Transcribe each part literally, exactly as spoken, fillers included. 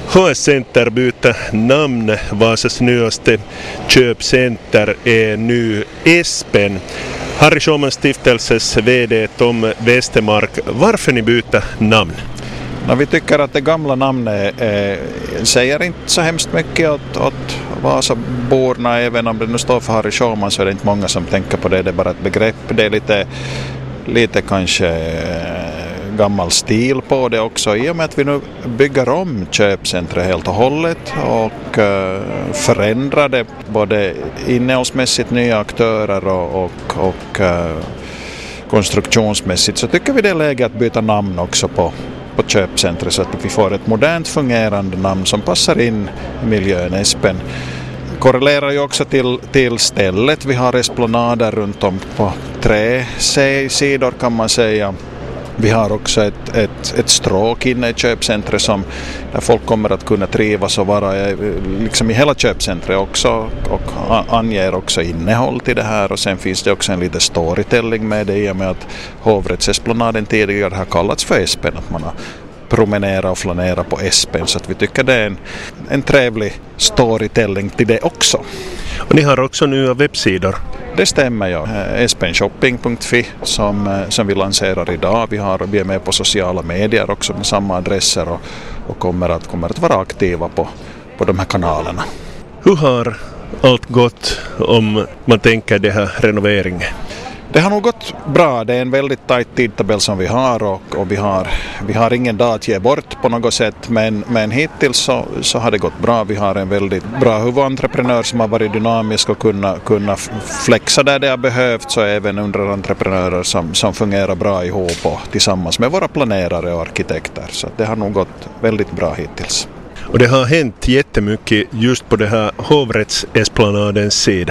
H S-center byter namn. Vasas nyaste köpcenter är nu Espen. Harry Schauman Stiftelses vd Tom Westermark, varför ni byter namn? Ja, vi tycker att det gamla namnet eh, säger inte så hemskt mycket åt, åt Vasaborna. Även om det nu står för Harry Schauman så är det inte många som tänker på det. Det är bara ett begrepp. Det är lite, lite kanske eh, gammal stil på det också. I och med att vi nu bygger om köpcentret helt och hållet och eh, förändrar det både innehållsmässigt, nya aktörer och, och, och eh, konstruktionsmässigt, så tycker vi det är läge att byta namn också på på köpcentret så att vi får ett modernt fungerande namn som passar in i miljön. Espen korrelerar ju också till, till stället. Vi har esplanader runt om på tre sidor kan man säga. Vi har också ett, ett, ett stråk inne i köpcentret som där folk kommer att kunna trivas och vara liksom i hela köpcentret också, och anger också innehåll till det här. Och sen finns det också en liten storytelling med det i och med att hovrättsesplanaden tidigare har kallats för Espen, att man har promenera och flanera på Espen, så att vi tycker det är en, en trevlig storytelling till det också. Och ni har också nya webbsidor. Det stämmer, ja. espen-shopping punkt fi som, som vi lanserar idag. Vi, har, vi är med på sociala medier också med samma adresser och, och kommer, att, kommer att vara aktiva på, på de här kanalerna. Hur har allt gått om man tänker det här renoveringen? Det har nog gått bra. Det är en väldigt tajt tidtabell som vi har och, och vi, har, vi har ingen dag att ge bort på något sätt, men, men hittills så, så har det gått bra. Vi har en väldigt bra huvudentreprenör som har varit dynamisk och kunnat kunna flexa där det har behövts, och även underentreprenörer som, som fungerar bra ihop och tillsammans med våra planerare och arkitekter. Så det har nog gått väldigt bra hittills. Och det har hänt jättemycket just på det här hovrättsesplanadens sida.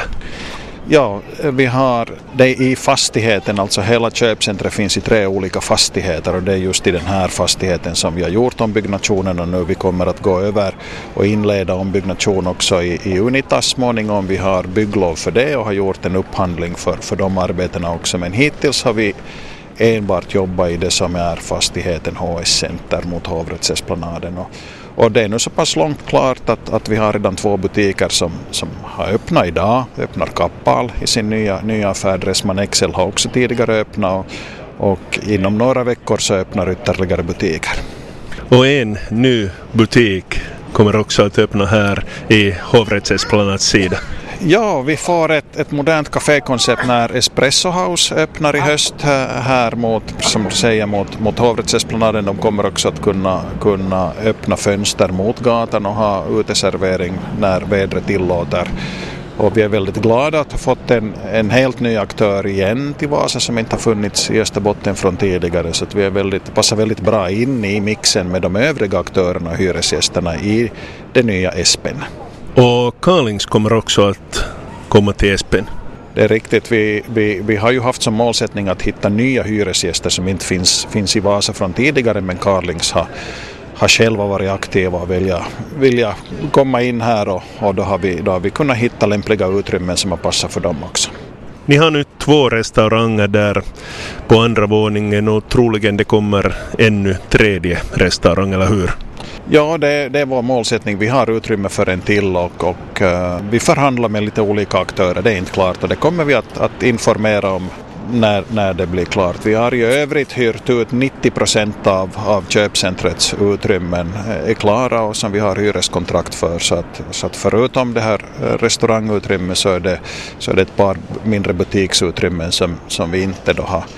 Ja, vi har det i fastigheten, alltså hela köpcentret finns i tre olika fastigheter, och det är just i den här fastigheten som vi har gjort ombyggnationen, och nu vi kommer att gå över och inleda ombyggnation också i, i Unitas småningom. Vi har bygglov för det och har gjort en upphandling för, för de arbetena också, men hittills har vi enbart jobbat i det som är fastigheten H S-center mot hovrättsesplanaden. Och Och det är nu så pass långt klart att, att vi har redan två butiker som, som har öppnat idag. Öppnar Kappahl i sin nya, nya affäradress. Man Excel har också tidigare öppnat, och, och inom några veckor så öppnar ytterligare butiker. Och en ny butik kommer också att öppna här i hovrättsesplanadens sida. Ja, vi får ett, ett modernt kafékoncept när Espresso House öppnar i höst här mot, som du säger, mot, mot hovrättsesplanaden. De kommer också att kunna, kunna öppna fönster mot gatan och ha uteservering när vädret tillåter. Och vi är väldigt glada att ha fått en, en helt ny aktör igen till Vasa som inte har funnits i Österbotten från tidigare. Så att vi är väldigt, passar väldigt bra in i mixen med de övriga aktörerna och hyresgästerna i det nya Espen. Och Carlings kommer också att komma till Espen. Det är riktigt. Vi, vi, vi har ju haft som målsättning att hitta nya hyresgäster som inte finns, finns i Vasa från tidigare, men Carlings har, har själva varit aktiva och vilja, vilja komma in här, och, och då, har vi, då har vi kunnat hitta lämpliga utrymmen som har passat för dem också. Ni har nu två restauranger där på andra våningen, och troligen det kommer ännu tredje restaurang, eller hur? Ja, det, det är vår målsättning. Vi har utrymme för en till, och, och uh, vi förhandlar med lite olika aktörer. Det är inte klart, och det kommer vi att, att informera om när, när det blir klart. Vi har i övrigt hyrt ut nittio procent av, av köpcentrets utrymmen är klara och som vi har hyreskontrakt för. Så att, så att förutom det här restaurangutrymmet så är det, så är det ett par mindre butiksutrymmen som, som vi inte då har,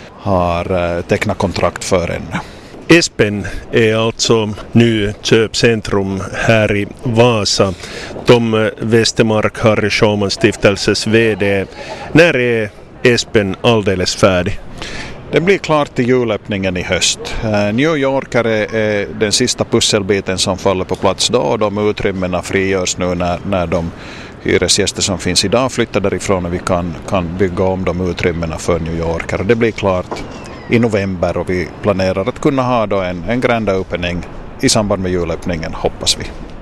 har tecknat kontrakt för ännu. Espen är alltså nu köpcentrum här i Vasa. Tom Westermark, Harry Schauman Stiftelses vd. När är Espen alldeles färdig? Det blir klart till julöppningen i höst. New York är den sista pusselbiten som faller på plats då, och de utrymmena frigörs nu när, när de hyresgäster som finns idag flyttar därifrån, och vi kan, kan bygga om de utrymmena för New York. Det blir klart i november, och vi planerar att kunna ha då en, en grand opening i samband med julöppningen, hoppas vi.